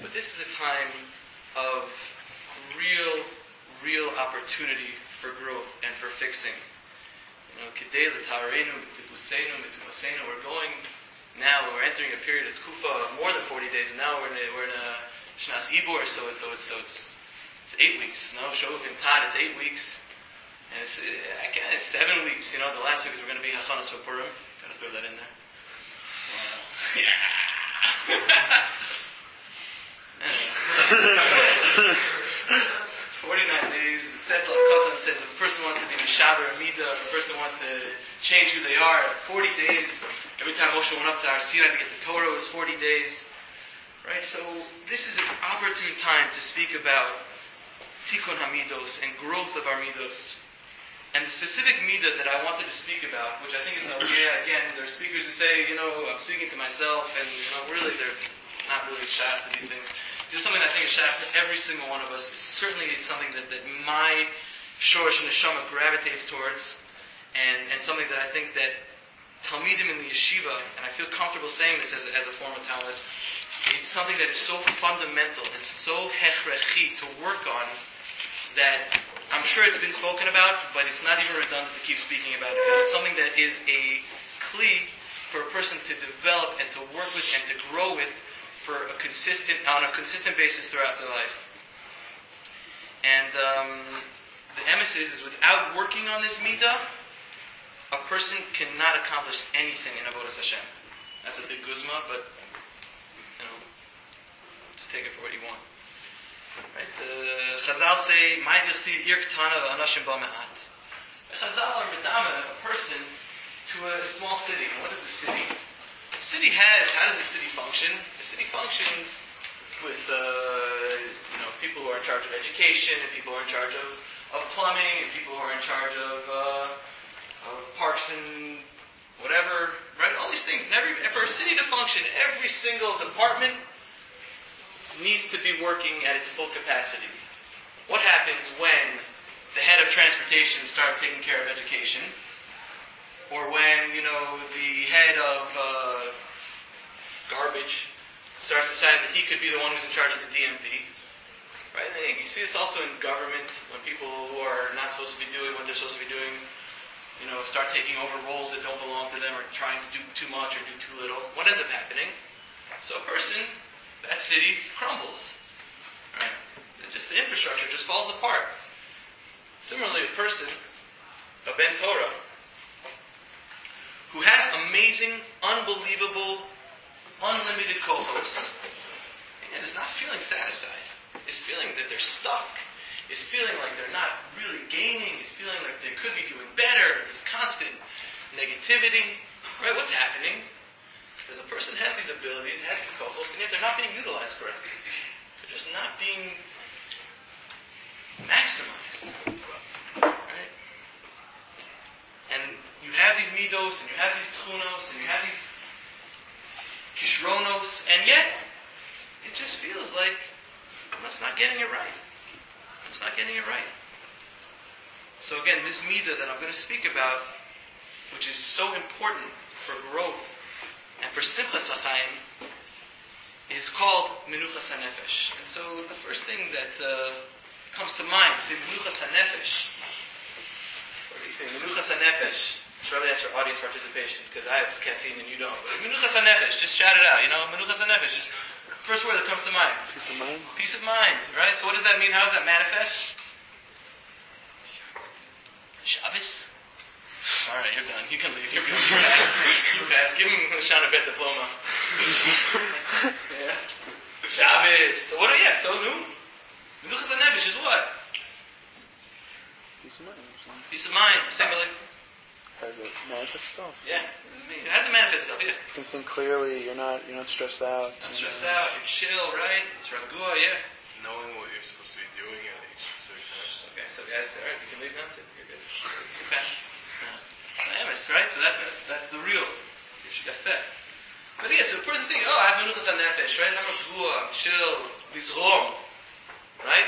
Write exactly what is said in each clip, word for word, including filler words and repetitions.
But this is a time of real, real opportunity for growth and for fixing. You know, Kedei l'tahareinu, B'tibuseinu, B'tumasenu. We're going now. We're entering a period of Tkufa of more than forty days, and now we're in a, we're in a Shnas Ibor, so it's so it's so it's it's eight weeks. No, Shovim Tad, it's eight weeks, and it's uh, again it's seven weeks. You know, the last week is we're going to be Hachanas for Purim. Gotta throw that in there. Wow. Yeah. forty-nine days. The Tzefel Katan says if a person wants to be Mishaber Amida, if a person wants to change who they are, forty days. Every time Moshe went up to Har Sinai to get the Torah, it was forty days. Right? So this is an opportune time to speak about Tikkun Hamidos and growth of our Midos. And the specific Midah that I wanted to speak about, which I think is Nogea, again, there are speakers who say, you know, I'm speaking to myself, and you know, really they're not really shaft to these things. This is something that I think is shaft to every single one of us. Certainly it's something that, that my Shorish Neshama gravitates towards, and, and something that I think that Talmidim in the yeshiva, and I feel comfortable saying this as a, as a former Talmud, it's something that is so fundamental, it's so hechrechi to work on, that I'm sure it's been spoken about, but it's not even redundant to keep speaking about it, because it's something that is a kli for a person to develop and to work with and to grow with for a consistent, on a consistent basis throughout their life. And um, the emes is, is without working on this midah, a person cannot accomplish anything in Avodas Hashem. That's a big guzma, but you know, just take it for what you want. Right? The Chazal say, "Ma'id yachsid ir ktana v'anashim ba me'at." The Chazal are medama a person to a small city. And what is a city? The city has. How does the city function? The city functions with uh, you know people who are in charge of education, and people who are in charge of, of plumbing, and people who are in charge of uh, of parks and whatever. Right? All these things. And every for a city to function, every single department needs to be working at its full capacity. What happens when the head of transportation starts taking care of education? Or when, you know, the head of uh, garbage starts deciding that he could be the one who's in charge of the D M V? Right? And you see this also in government, when people who are not supposed to be doing what they're supposed to be doing, you know, start taking over roles that don't belong to them, or trying to do too much or do too little. What ends up happening? So a person, that city crumbles. Right? It just the infrastructure just falls apart. Similarly, a person, a Ben Torah, who has amazing, unbelievable, unlimited co-hosts, and is not feeling satisfied, is feeling that they're stuck, is feeling like they're not really gaining, is feeling like they could be doing better, this constant negativity. Right? What's happening? Because a person has these abilities, has these co-hosts, and yet they're not being utilized correctly. They're just not being maximized. Right? And you have these midos, and you have these tchunos, and you have these kishronos, and yet it just feels like I'm just not getting it right. I'm just not getting it right. So again, this midah that I'm going to speak about, which is so important for growth and for Simchas HaChaim, is called Menuchas HaNefesh. And so the first thing that uh, comes to mind, say Menuchas HaNefesh. What do you say? Menuchas HaNefesh. Surely that's for audience participation, because I have caffeine and you don't. But Menuchas HaNefesh, just shout it out, you know? Menuchas HaNefesh, just first word that comes to mind. Peace of mind. Peace of mind, right? So what does that mean? How does that manifest? Shabbos? Alright, you're done. You can leave. You're good. You pass. You pass. Give him a Shana Bet diploma. Yeah. Shabbos. So what? Yeah. So no. Menuchas HaNefesh is what? Peace of mind. Peace of mind. Similarly. Has it manifest itself? Yeah. It has to manifest itself. Yeah. You can think clearly. You're not. You're not stressed out. Not stressed you know. out. You're chill, right? It's ragua. Yeah. Knowing what you're supposed to be doing at each specific time. Okay. So guys, all right. You can leave now. You're good. You're fast. Emes, right? So that's, that's that's the real Yeshigafeh. But yeah, so the person thinking, oh, I have Menuchas HaNefesh, right? I'm a gua, I'm chill, lizrom, right?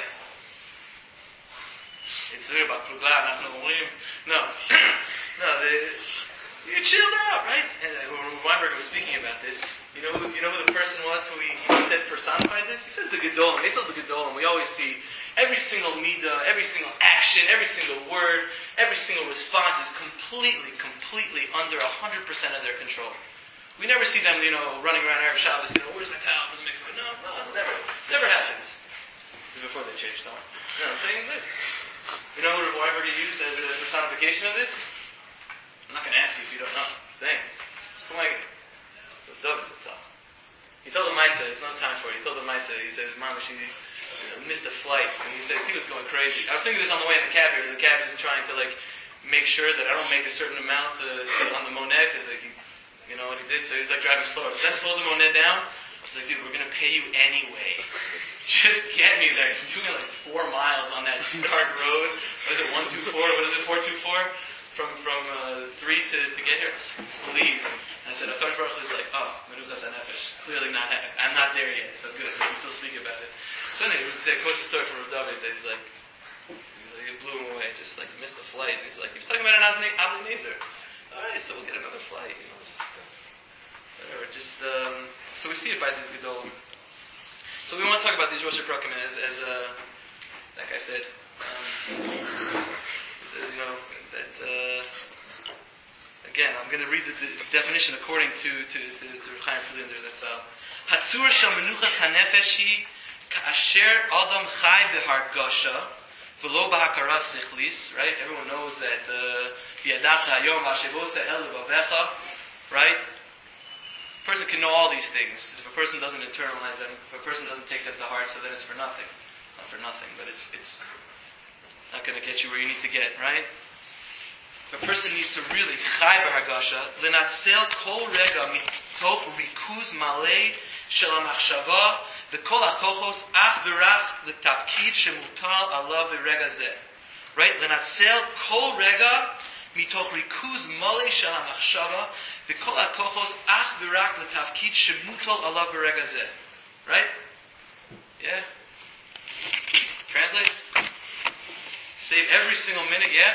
It's very about klugla, nachnu omrim. No, no, the, you're chilled out, right? And uh, when Weinberg was speaking about this, You know who, you know who the person was who he, he said personified this? He says the Gedolim. They said the Gedolim. We always see every single midah, every single action, every single word, every single response is completely, completely under one hundred percent of their control. We never see them, you know, running around Erev Shabbos, you know, where's my towel for the mikvah? No, no, it's never, never happens. Before they changed, don't. You know what I'm saying? You know who Rav Weinberger used as a personification of this? I'm not going to ask you if you don't know. I'm saying. Come on. David itself. He told the Maisa, it's not time for it, he told the Maisa, he said, Mama, she you know, missed a flight, and he says, he was going crazy. I was thinking this on the way in the cab here, the cab is trying to, like, make sure that I don't make a certain amount uh, on the Monet, because, like, he, you know what he did, so he's, like, driving slower. Does that slow the Monet down? I was like, dude, we're going to pay you anyway. Just get me there. He's doing, like, four miles on that dark road. What is it, one two four? What is it, four two four? From from uh, three to, to get here, please. And I said, Akash Baruch Hu is like, oh, Menuchas HaNefesh. Clearly not, I'm not there yet, so good, so we can still speak about it. So anyway, he would say, quotes the story from Rav David that he's like, he's like, it blew him away, just like missed a flight. And he's like, he was talking about an Avnei Nezer. Alright, so we'll get another flight, you know, just, uh, whatever, just, um, so we see it by these Gedolim. So we want to talk about these Rosh Prakim as, as, uh, like I said, um, it says, you know, that, uh, again, I'm going to read the, the definition according to, to, to, to Reb Chaim Friedlander Zatzal. Hatzur shel menuchas hanefesh hi ka'asher adam chai behargasha v'lo b'hakara sichlis, right? Everyone knows that, v'yadavta hayom v'ashevosa el levavecha, right? A person can know all these things. If a person doesn't internalize them, if a person doesn't take them to heart, so then it's for nothing. It's not for nothing, but it's, it's not going to get you where you need to get, right? If a person needs to really chai b'hargasha, l'natzel kol rega mitoch rikuz malei shel hamachshava v'kol hakochos ach v'rach l'tafkid shemutal alav v'rega zeh. Right? L'natzel kol rega mitoch rikuz malei shel hamachshava v'kol hakochos ach v'rach l'tafkid shemutal alav v'rega zeh. Right? Yeah? Translate? Save every single minute, yeah?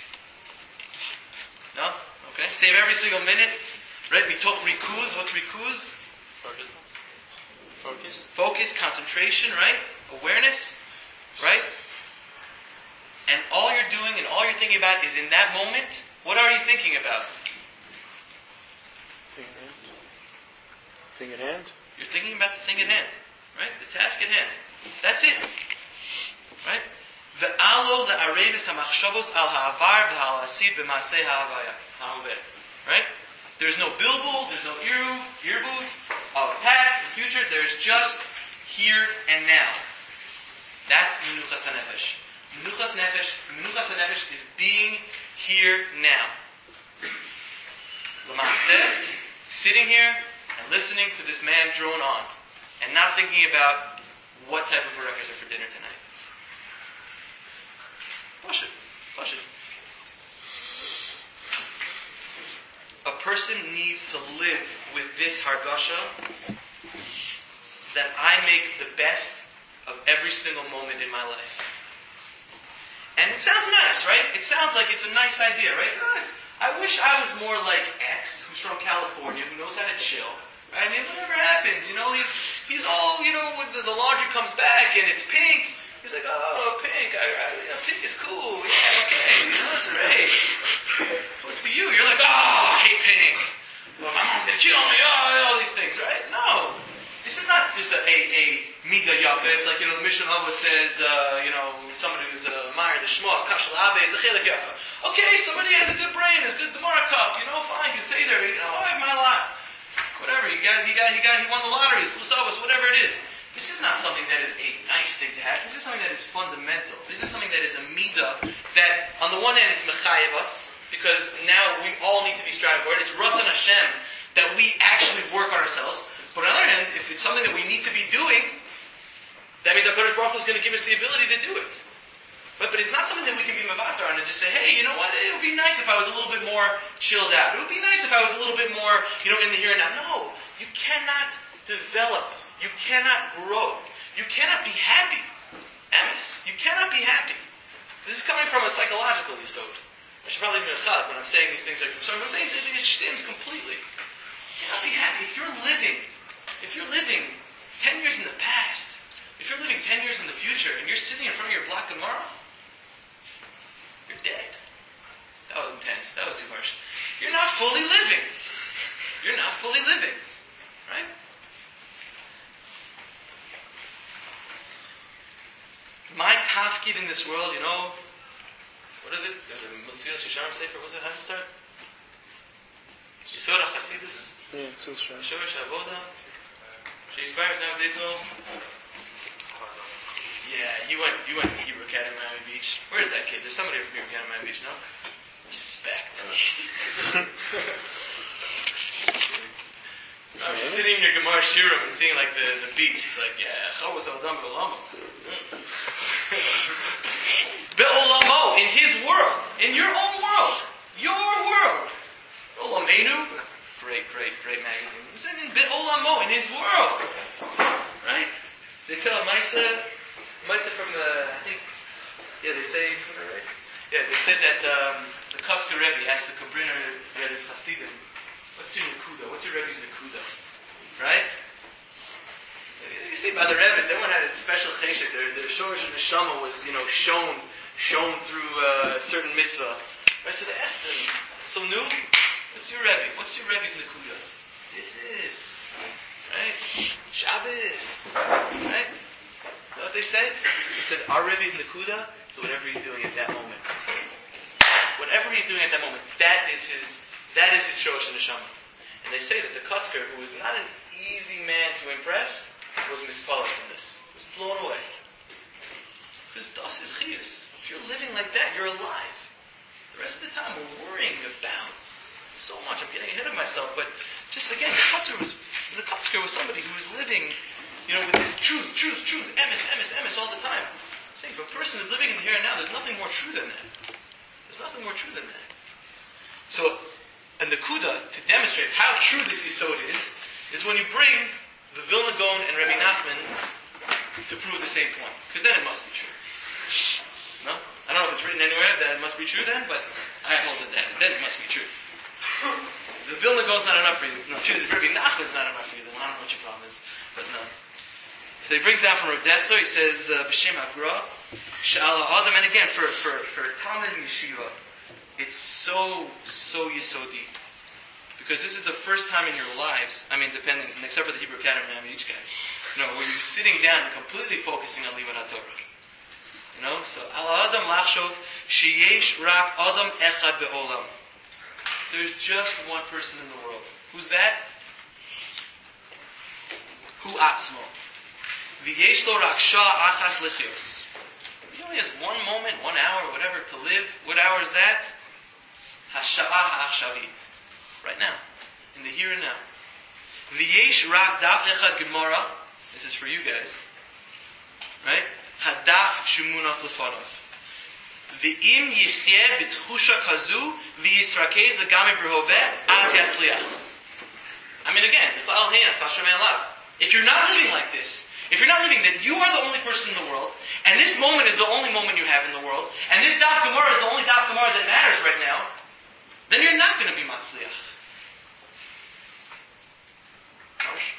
No? Okay. Save every single minute. Right? Mitoch rikuz. What's rikuz? Focus. Focus. Focus, concentration, right? Awareness, right? And all you're doing and all you're thinking about is in that moment, what are you thinking about? Thing in hand. Thing in hand. You're thinking about the thing at hand, right? The task at hand. That's it. Right? The alo the arevis hamachshavos al ha'avar v'al hasid b'maseh ha'avaya ha'oveh. Right? There's no bilbul, there's no iru, irbu of past, the future. There's just here and now. That's menuchas hanefesh. Menuchas nefesh. Menuchas hanefesh is being here now. L'maaseh, sitting here and listening to this man drone on, and not thinking about what type of barakas are for dinner tonight. Push it. Push it. A person needs to live with this hargasha that I make the best of every single moment in my life. And it sounds nice, right? It sounds like it's a nice idea, right? It's nice. I wish I was more like X, who's from California, who knows how to chill. Right? I mean, whatever happens, you know, he's he's all, you know, when the, the laundry comes back and it's pink. He's like, oh, pink, I, I, you know, pink is cool, yeah, okay, you know, that's great. What's to you? You're like, oh, I hate pink. Well, my mom's gonna cheat on me, oh, all these things, right? No. This is not just a, a, a midah yafa. It's like, you know, the Mishnah always says, uh, you know, somebody who's a Meyer, the Shmuel, Kashal Abe, is a chelik yafa. Okay, somebody has a good brain, has a good Gemara cup, you know, fine, you can stay there, you know, I have my lot. Whatever, you got, he got, he got, he won the lottery, Lusavas, whatever it is. This is not something that is a nice thing to have. This is something that is fundamental. This is something that is a midah that, on the one hand, it's mechayev us, because now we all need to be striving for it. It's Ratzon Hashem that we actually work on ourselves. But on the other hand, if it's something that we need to be doing, that means HaKadosh Baruch Hu is going to give us the ability to do it. But, but it's not something that we can be mavatar on and just say, hey, you know what, it would be nice if I was a little bit more chilled out. It would be nice if I was a little bit more, you know, in the here and now. No, you cannot develop. You cannot grow. You cannot be happy. Emes, you cannot be happy. This is coming from a psychological yisod. I should probably be a chad when I'm saying these things like from someone. I'm saying that it stems completely. You cannot be happy if you're living, if you're living ten years in the past, if you're living ten years in the future, and you're sitting in front of your black Gemara, you're dead. That was intense. That was too harsh. You're not fully living. You're not fully living. Right? My tafkid in this world, you know, what is it? There's a Masil Shisharim Sefer. What's it? How do you start? Yisod HaChasidus? Yeah, so it's right. Shorish Avoda? Sheisbar Sam Zitzel? Yeah, you went you went to Hebrew Academy Miami Beach. Where's that kid? There's somebody from Hebrew Academy Miami Beach, no? Respect. I was just sitting in your Gemara Shirim and seeing like the, the beach. He's like, yeah, Chavos Adam Be'olamo. Be'olamo, in his world, in your own world, your world. Olamenu, great, great, great magazine. He said in Be'olamo, in his world. Right? They tell a Maisa, Maisa from the, I think, yeah, they say, right? Yeah, they said that um, the Kosker Rebbe asked the Kobriner Rebbe's Hasidim, what's your Nakuda? What's your Rebbe's Nakuda? Right? You see, by the Rebbe's, everyone had a special cheshek. Their, their Shorish Neshama was, you know, shown, shown through uh, a certain mitzvah. Right? So they asked them, so new, what's your Rebbe? What's your Rebbe's Nakuda? Tzitzis. Right? Shabbos. Right? You know what they said? They said, our Rebbe's Nakuda is whatever he's doing at that moment. Whatever he's doing at that moment, that is his, that is his Shorish Neshama. And they say that the Kotzker, who was not an easy man to impress, was mispalled from this. Was blown away. Because das is chiyus. If you're living like that, you're alive. The rest of the time, we're worrying about so much. I'm getting ahead of myself, but just again, the Kotzker was the Kotzker was somebody who was living, you know, with this truth, truth, truth, emes, emes, emes all the time. I'm saying, if a person is living in the here and now, there's nothing more true than that. There's nothing more true than that. So, and the Kuda, to demonstrate how true this Yisod is, is when you bring the Vilna Gaon and Rabbi Nachman to prove the same point. Because then it must be true. No? I don't know if it's written anywhere that it must be true then, but I hold it that. Then it must be true. The Vilna Gaon's not enough for you. No, true, the Rabbi Nachman's not enough for you then. I don't know what your problem is. But no. So he brings down from Rav Dessler, he says, B'Shem Agra, Sha'ala Adam, and again, for, for, for Talmud Yeshiva, it's so, so yesodi. Because this is the first time in your lives, I mean, depending, except for the Hebrew Academy, I mean, each guys, you know, where you're sitting down and completely focusing on Limud HaTorah. You know, so, Ala Adam Lachshov, Sheyesh Rak Adam Echad Be'olam. There's just one person in the world. Who's that? Hu Atzmo. V'yesh Lo Rak Shah Achas Lichios. He only has one moment, one hour, whatever, to live. What hour is that? Hasha'ah ha'achshavit. Right now. In the here and now. V'yesh rak daf echad gemara. This is for you guys. Right? Hadaf shemunach lefanov. V'im yichyeh b'tchusha kazu v'yisrakez l'gami b'rehoveh az yatzliach. I mean again, if you're not living like this, if you're not living that you are the only person in the world, and this moment is the only moment you have in the world, and this daf gemara is the only daf gemara that matters right now, then you're not going to be matzliach. Harsh.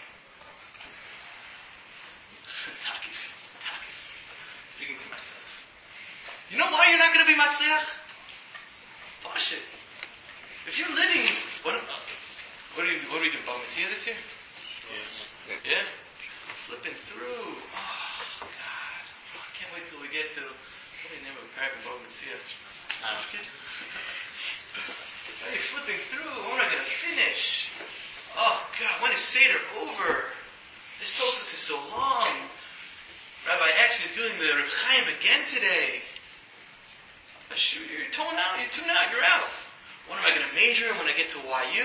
Takif. Takif. Speaking to myself. You know why you're not going to be matzliach? Pashit. If you're living, what, what are you? What are we doing? Bava Metzia this year? Yeah. Yeah. Flipping through. Oh God. I can't wait till we get to. What do you name of a parak in Bava Metzia? I don't know. Hey, flipping through. When am I going to finish? Oh God, when is Seder over? This Tosfos is so long. Rabbi X is doing the Reb Chaim again today. Shoot, you're tone out, you tune out, you're out. What am I going to major in when I get to Y U?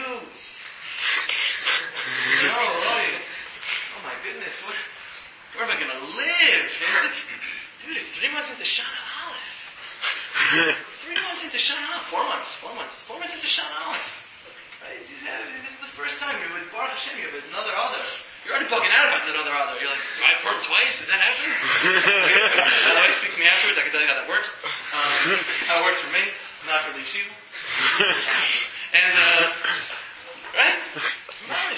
No, right. Oh my goodness, what, where am I going to live? It's like, dude, it's three months into Shana Aleph. Three months into Shana Aleph. Four months, four months, four months into Shana Aleph. Right? This is the first time you're with Baruch Hashem, you're with another other. You're already bugging out about that other other. You're like, do I perm twice? Is that happening? By the way, speak to me afterwards. I can tell you how that works. Um, how it works for me, not for Leif Shiva. And, uh, right?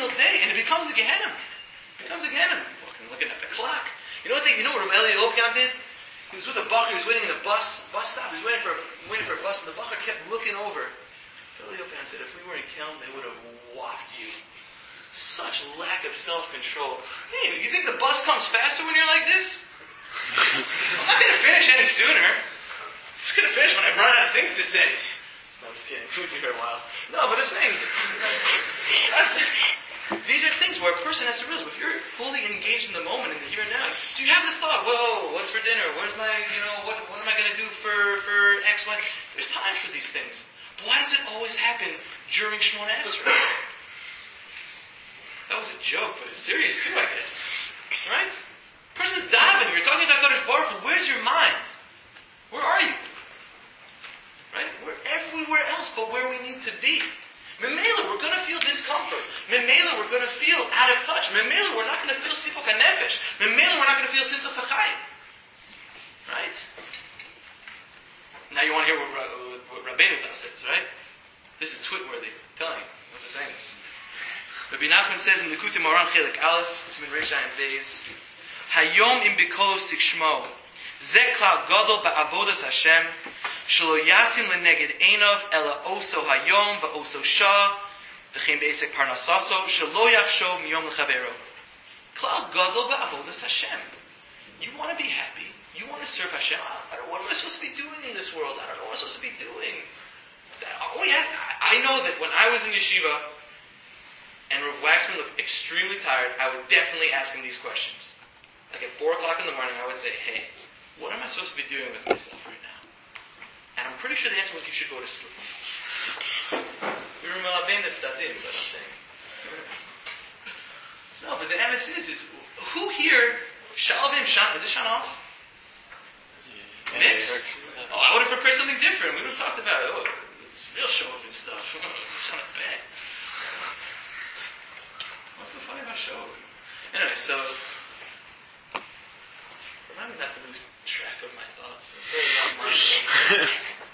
single day, and it becomes a Gehenna. It becomes a Gehenna. Looking, looking at the clock. You know what they, you know what Rabbi Eli Lopian did? He was with a bacher, he was waiting in the bus, bus stop, he was waiting for, waiting for a bus, and the bacher kept looking over. Rabbi Eli Lopian said, if we were in Kelm, they would have whopped you. Such lack of self-control. Hey, you think the bus comes faster when you're like this? I'm not going to finish any sooner. I'm just going to finish when I run out of things to say. No, I'm just kidding. We'll be here a while. No, but I'm saying, that's, these are things where a person has to realize, if you're fully engaged in the moment, in the here and now, so you have the thought, whoa, what's for dinner? Where's my, you know, what, what am I going to do for, for X, Y? There's time for these things. But why does it always happen during Shemona Esrei? That was a joke, but it's serious too, I guess. Right? Person's davening, you're talking about Kadosh Baruch Hu, where's your mind? Where are you? Right? We're everywhere else but where we need to be. Memela, we're going to feel discomfort. Memela, we're going to feel out of touch. Memela, we're not going to feel sipuk hanefesh. Memela, we're not going to feel simchas hachayim. Right? Now you want to hear what, what, what Rabbeinu Zal says, right? This is twit-worthy. I'm telling you, I'm just saying this. Rabbi Nachman says in the Likutei Moharan Chelik Aleph, Siman Reish Ayin Beis, Hayom im bikolo sikshmo, ze klal gadol ba'avodas Hashem, shelo yasim leneged einov, ela oso hayom va'oso shah, v'chein be'esek parnasaso, shelo yachshov miyom l'chavero. Klal gadol ba'avodas Hashem. You want to be happy. You want to serve Hashem. I don't know what am I supposed to be doing in this world. I don't know what I'm supposed to be doing. Oh, yeah, I know that when I was in yeshiva, and Rav Waxman looked extremely tired, I would definitely ask him these questions. Like at four o'clock in the morning, I would say, hey, what am I supposed to be doing with myself right now? And I'm pretty sure the answer was, you should go to sleep. You're malabein the sadim, but I'm saying. No, but the emphasis is, who here, Shalvim, Shan, is this Shan off? Yeah. Mix? Oh, I would have prepared something different. We would have talked about it. Oh, it's real Shalvim stuff. Shan of bad. What's so funny about show? Anyway, so remind me not to lose track of my thoughts. I'm very not mindful.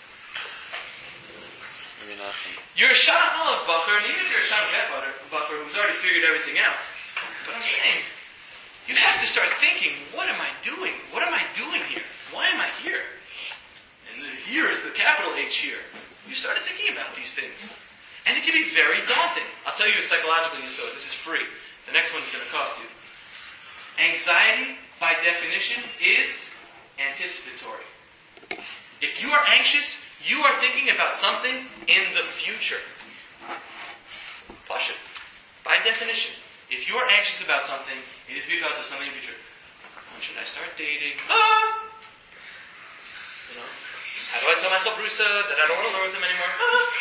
Maybe not. You're a Shana Aleph Bacher, and even if you're a Shana Bet Bacher who's already figured everything out, but I'm saying, you have to start thinking, what am I doing? What am I doing here? Why am I here? And the here is the capital H here. You started thinking about these things. And it can be very daunting. I'll tell you a psychological use of it. This is free. The next one is going to cost you. Anxiety, by definition, is anticipatory. If you are anxious, you are thinking about something in the future. Pasha. By definition, if you are anxious about something, it is because of something in the future. When should I start dating? Ah! You know? How do I tell my chabrusa that I don't want to learn with them anymore?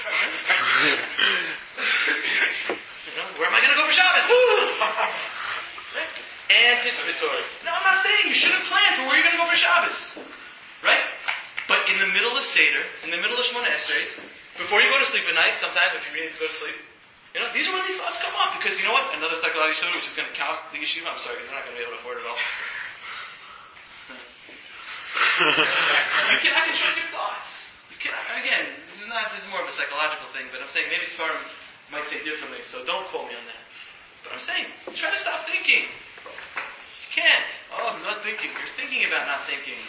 You know, where am I going to go for Shabbos? Right? Anticipatory. No, I'm not saying you shouldn't plan for where you're going to go for Shabbos. Right? But in the middle of Seder, in the middle of Shemona Esrei, before you go to sleep at night, sometimes if you really need to go to sleep, you know, these are when these thoughts come up. Because you know what? Another psychological show, which is going to cost the yeshiva. I'm sorry, because they're not going to be able to afford it all. You cannot control your thoughts. You cannot. Again, this is not. This is more of a psychological thing, but I'm saying maybe Sfarim might say differently. So don't quote me on that. But I'm saying, try to stop thinking. You can't. Oh, I'm not thinking. You're thinking about not thinking.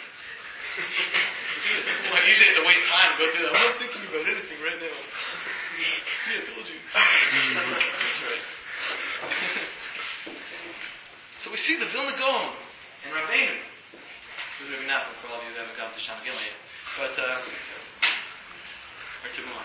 Well, usually have to waste time to go through that. I'm not thinking about anything right now. See, I told you. That's right. So we see the Vilna Gaon and Rabbeinu. Maybe not for all of you that haven't gone to Shana Gimel yet. But, uh, or to move on.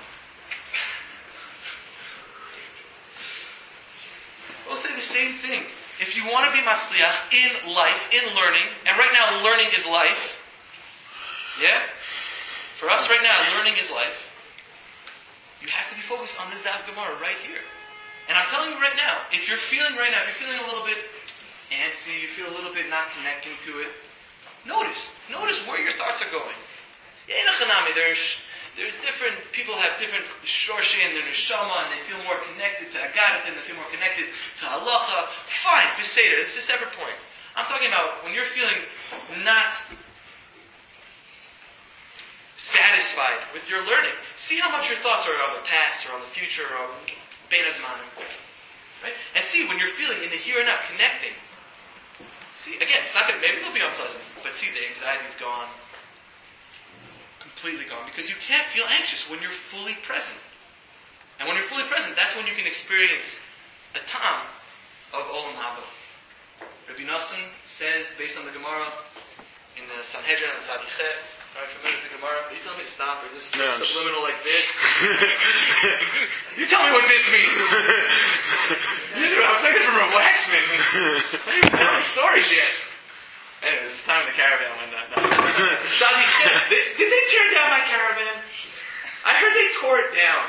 We'll say the same thing. If you want to be Matzliach in life, in learning, and right now learning is life, yeah? For us right now, learning is life. You have to be focused on this Daf Gemara right here. And I'm telling you right now, if you're feeling right now, if you're feeling a little bit antsy, you feel a little bit not connecting to it, Notice, notice where your thoughts are going. There's, there's different, people have different shorshi in their neshama, and they feel more connected to Agadat, and they feel more connected to halacha. Fine, beseder, it's a separate point. I'm talking about when you're feeling not satisfied with your learning. See how much your thoughts are on the past, or on the future, or on Bein Hazmanim. Right? And see, when you're feeling in the here and now, connecting. See, again, it's not gonna, maybe it'll be unpleasant, but see, the anxiety's gone. Completely gone. Because you can't feel anxious when you're fully present. And when you're fully present, that's when you can experience a tam of Olam Haba. Rabbi Nosson says, based on the Gemara, in the Sanhedrin and Sadiches, are you familiar with the Gemara? Are you telling me to stop, or is this No, subliminal like this? You tell me what this means! Usually I was thinking from Rav Waxman. I didn't even tell any stories yet. Anyway, it's time in the caravan went down. Sadiches, did, did they tear down my caravan? I heard they tore it down.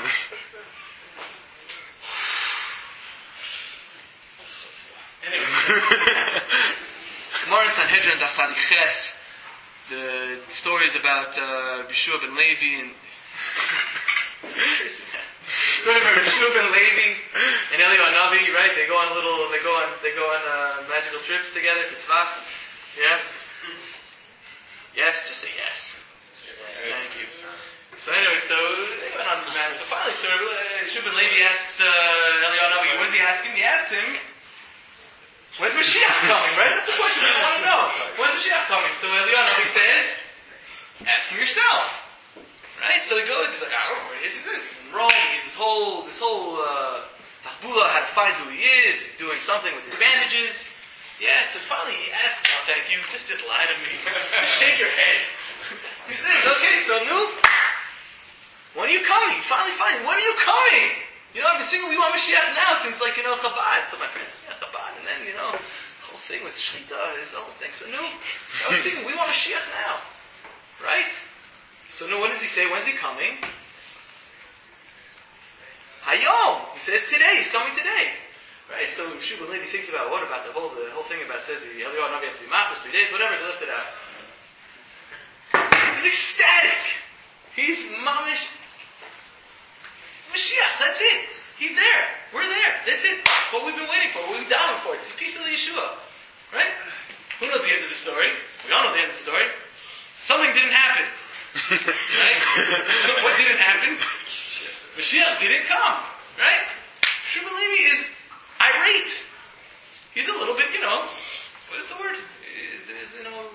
Anyway. Gemara in Sanhedrin, Das Sadiches. The stories about uh, Yeshua ben Levi and story about Yeshua ben Levi and Eliyahu Hanavi, right? They go on little, they go on, they go on uh, magical trips together to Tzvas. Yeah. Yes, just say yes. Thank you. So anyway, so they went on the man. So finally, so uh, Yeshua ben Levi asks uh, Eliyahu Hanavi, what does he ask him? He asks him, when's Mashiach coming, right? That's the question I want to know. When's Mashiach coming? So Eliyahu Hanavi says, ask him yourself. Right? So he goes, he's like, I don't know where he is. He's in Rome. He's this whole, this whole, uh, Tahbula, how to find who he is. He's doing something with his bandages. Yeah, so finally he asks, oh, thank you, just, just lie to me. Just shake your head. He says, okay, so nu, when are you coming? Finally, finally, when are you coming? You know, I've been singing We Want Mashiach now since, like, you know, Chabad. So my friends said, yeah, Chabad. And then, you know, the whole thing with Shechita is the whole thing. So, no, I was singing We Want Mashiach now. Right? So, no, what does he say? When's he coming? Hayom. He says today. He's coming today. Right? So, Yeshua ben Levi thinks about what about the whole the whole thing about, says Eliyahu Hanavi has to be machmas three days, whatever, they lift it out. He's ecstatic. He's mamish. Mashiach, that's it. He's there. We're there. That's it. What we've been waiting for. What we've been doubting for. It's the piece of the Yeshua. Right? Who knows the end of the story? We all know the end of the story. Something didn't happen. Right? What didn't happen? Mashiach didn't come. Right? Yeshua ben Levi is irate. He's a little bit, you know, what is the word? It is, you know,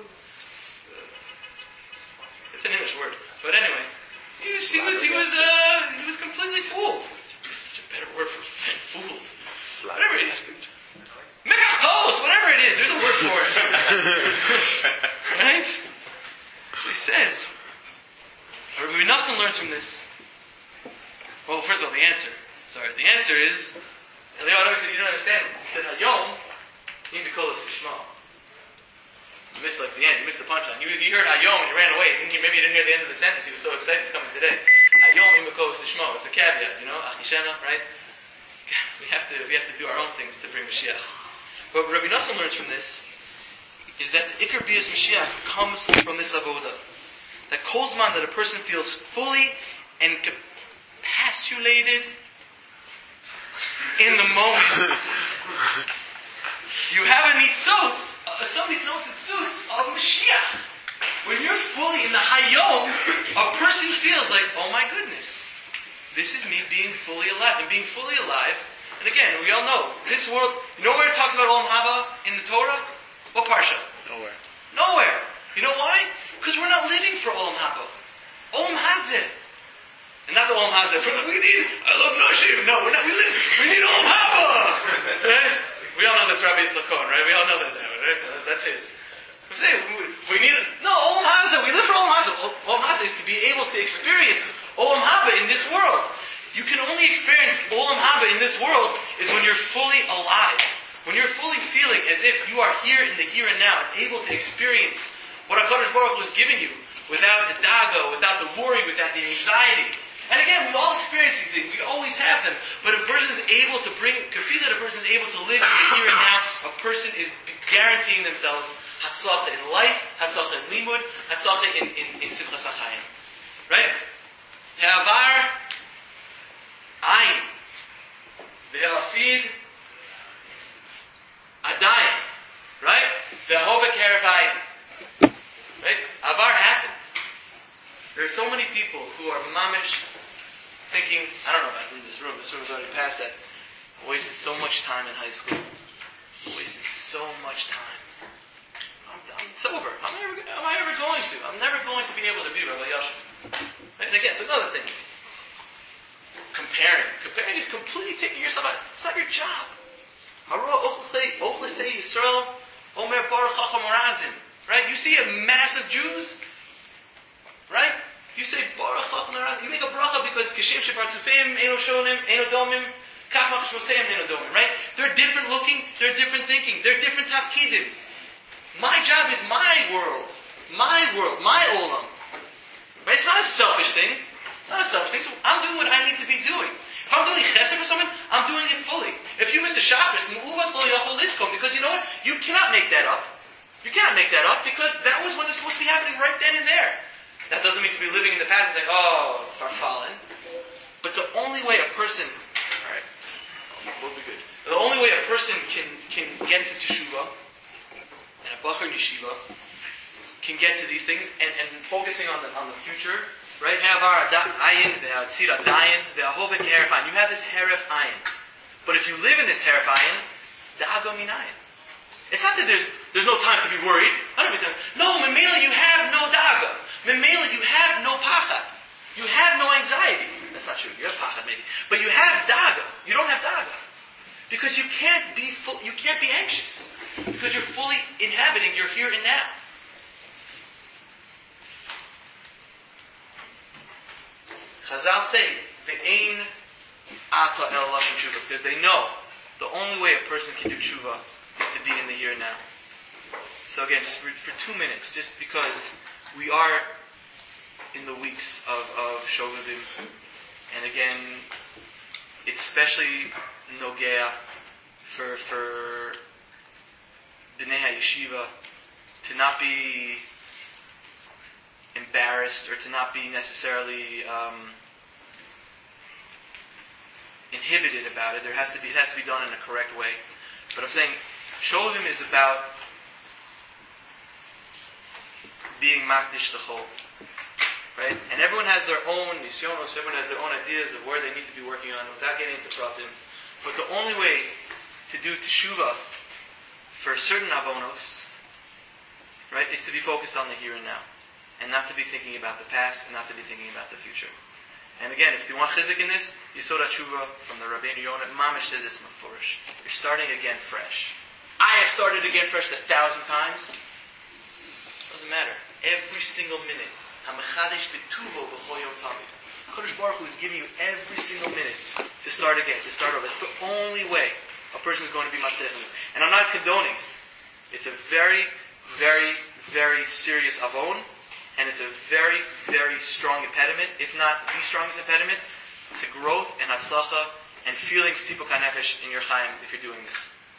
uh, it's an English word. But anyway. He was, he was, he was, uh, he was completely fooled. There's such a better word for fooled. Whatever it is. Mekapos, whatever it is, there's a word for it. Right? So he says, Rabbi Nosson learns from this. Well, first of all, the answer. Sorry, the answer is, Eliyahu Hanavi said, you don't understand. He said, Hayom, you need to call us Shema. You missed like the end. You missed the punchline. You, you heard Hayom and you ran away. Didn't you, maybe you didn't hear the end of the sentence. He was so excited he's coming today. Hayom imako sishmo. It's a caveat, you know. Achishena, right? We have to we have to do our own things to bring Mashiach. But what Rabbi Nosson learns from this is that the Ikar Bias Mashiach comes from this avoda. That kolzman that a person feels fully encapsulated in the moment. You have a nitzot, a somebody knows it suits of Mashiach. When you're fully in the Hayom, a person feels like, oh my goodness, this is me being fully alive. And being fully alive, and again, we all know, this world, you know where it talks about Olam Haba in the Torah? What parsha? Nowhere. Nowhere. You know why? Because we're not living for Olam Haba. Olam Hazeh. And not the Olam Hazeh. We need, I love Noshim. No, we're not, we live, we need Olam Haba. Right? We all know that's Rabbi Yitzchak Cohen, right? We all know that, right? That's his. I'm saying, we need, no, Olam Hazeh, we live for Olam Hazeh. Olam Hazeh is to be able to experience Olam Haba in this world. You can only experience Olam Haba in this world is when you're fully alive. When you're fully feeling as if you are here in the here and now and able to experience what HaKadosh Baruch Hu has given you without the dago, without the worry, without the anxiety. And again, we all experience these things. We always have them. But if a person is able to bring, kafi that a person is able to live in the here and now, a person is guaranteeing themselves hatzlacha in life, hatzlacha in limud, hatzlacha in, in, in simchas hachayim. Right? Ha'avar, ayin. Ve'asid, adayin. Right? Ve'ahova keref ayin. Right? Avar happened. There are so many people who are mamish thinking, I don't know if I can leave this room, this room is already past that. I wasted so much time in high school. I wasted so much time. I'm, I'm, it's over. I'm never, am I ever going to? I'm never going to be able to be Rabbi Yashin. Right? And again, it's another thing. Comparing. Comparing is completely taking yourself out. It's not your job. Right? You see a mass of Jews, right? You say Baruch Chacham Arazim. You make a bracha because Kishem Shepartzufim, Eino Shonim, Eino Domim, Kach Machshmoseim, Eino Domim, right? They're different looking, they're different thinking, they're different tafkidim. My job is my world, my world, my olam. Right? It's not a selfish thing. It's not a selfish thing. So I'm doing what I need to be doing. If I'm doing chesed for someone, I'm doing it fully. If you miss a Shabbos, because you know what? You cannot make that up. You cannot make that up because that was when it's supposed to be happening right then and there. That doesn't mean to be living in the past and saying, oh, farfallen. But the only way a person, alright, we'll be good. The only way a person can, can get to teshuvah, and a bachar yeshiva, can get to these things, and, and focusing on the on the future, right? You have this heref ayin. But if you live in this heref ayin, da'ago minayin. It's not that there's there's no time to be worried. I don't mean to, no, memela you have no da'aga. Memela you have no pachad. You have no anxiety. That's not true. You have pachad maybe, but you have da'aga. You don't have da'aga because you can't be full, you can't be anxious because you're fully inhabiting your here and now. Chazal say, "Ve'ein ata el lashon tshuva," because they know the only way a person can do tshuva is to be in the here and now. So again, just for, for two minutes, just because we are in the weeks of of Shogadim, and again, it's especially nogea for for Bnei HaYeshiva to not be embarrassed or to not be necessarily um, inhibited about it. There has to be it has to be done in a correct way. But I'm saying Shovim is about being makdish l'chol, right? And everyone has their own nisyonos, everyone has their own ideas of where they need to be working on without getting into pratim. But the only way to do teshuvah for certain avonos, right, is to be focused on the here and now, and not to be thinking about the past, and not to be thinking about the future. And again, if you want chizik in this, Yisod HaTshuva from the Rabbeinu Yonah, Mamish says it's mafurish. You're starting again fresh. I have started again fresh a thousand times. Doesn't matter. Every single minute. HaMechadesh b'tuvo b'chol yom tamid. HaKadosh Baruch Hu is giving you every single minute to start again, to start over. It's the only way a person is going to be matzliach in this. And I'm not condoning. It's a very, very, very serious avon. And it's a very, very strong impediment, if not the strongest impediment, to growth and hatzlacha and feeling sipuk hanefesh in your chaim if you're doing this.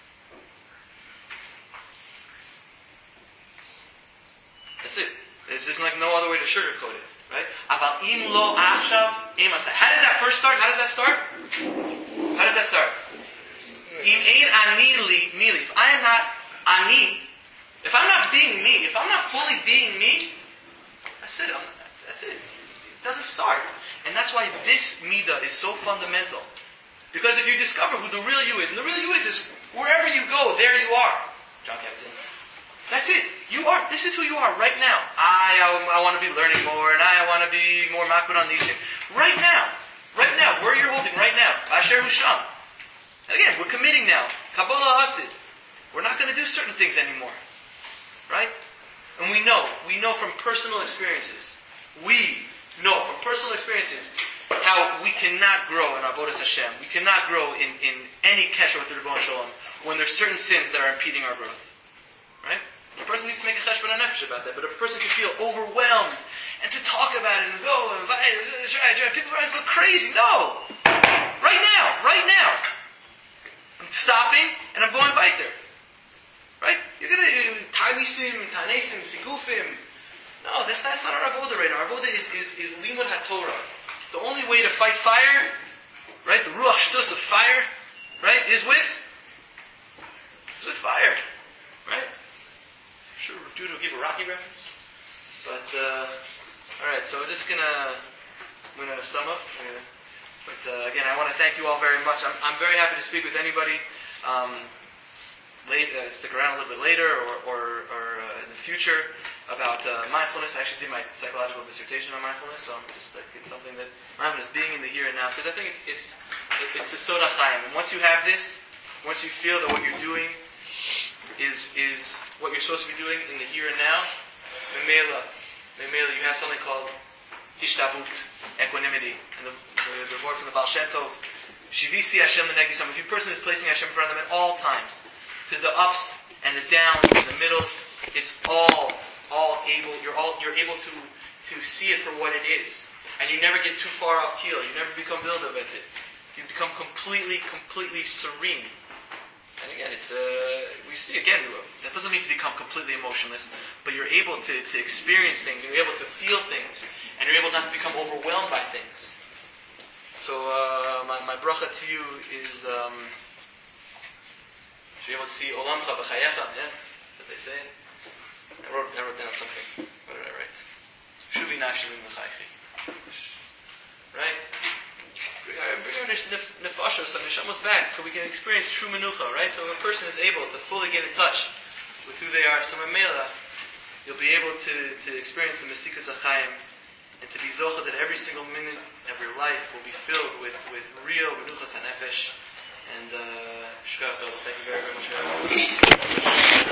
That's it. There's just like no other way to sugarcoat it, right? Aval im lo achshav im asay. How does that first start? How does that start? How does that start? Im ein ani li mili. If I am not ani, if I'm not being me, if I'm not fully being me, that's it. I'm, that's it. It doesn't start. And that's why this midah is so fundamental. Because if you discover who the real you is, and the real you is, is wherever you go, there you are. John Captain. That's it. You are, this is who you are right now. I, I, I want to be learning more, and I, I want to be more makbid on these things. Right now. Right now. Where you're holding right now. Asher Husham. And again, we're committing now. Kabbalah Hasid. We're not going to do certain things anymore. Right? And we know, we know from personal experiences, we know from personal experiences how we cannot grow in Avodas Hashem. We cannot grow in, in any kesher with the Rebbeinu Shalom when there's certain sins that are impeding our growth. Right? A person needs to make a cheshbon nefesh about that, but if a person can feel overwhelmed and to talk about it and go and try, try, people are so crazy. No! Right now, right now. I'm stopping and I'm going weiter. Right? You're going to Tamisim, Tanesim, Sigufim. No, that's, that's not our avoda right now. Our avoda is, is, is Limud HaTorah. The only way to fight fire, right, the Ruach Shtus of fire, right, is with, is with fire. Right? I'm sure Judah will give a Rocky reference. But, uh, alright, so we're just going to, I'm going to sum up. I'm going to But uh, again, I want to thank you all very much. I'm, I'm very happy to speak with anybody. Um, late, uh, stick around a little bit later or, or, or uh, in the future about uh, mindfulness. I actually did my psychological dissertation on mindfulness, so I'm just like, it's something that mindfulness being in the here and now, because I think it's it's it's the Soda Chaim. And once you have this, once you feel that what you're doing is is what you're supposed to be doing in the here and now, memela, memela, you have something called hishtavut, equanimity, and the, the, the word from the Baal Shem Tov, shivisi Hashem l'negdi sam. If your person is placing Hashem in front of them at all times, because the ups and the downs and the middles, it's all all able. You're all you're able to to see it for what it is, and you never get too far off keel. You never become built with it. You become completely completely serene. And again, it's uh, we see again. That doesn't mean to become completely emotionless, but you're able to, to experience things. You're able to feel things, and you're able not to become overwhelmed by things. So uh, my my bracha to you is um, you're able to see olamcha b'chayecha. Yeah, that's what they say. I wrote I wrote down something. What did I write? Shuvi nafshi l'chaychi. Right. Bring our, bring our nefashos and neshamos back so we can experience true menucha, right? So if a person is able to fully get in touch with who they are, so memela, you'll be able to, to experience the Mesikas HaChaim and to be zocha that every single minute of your life will be filled with, with real menuchas hanefesh. And uh, thank you very, very much for that.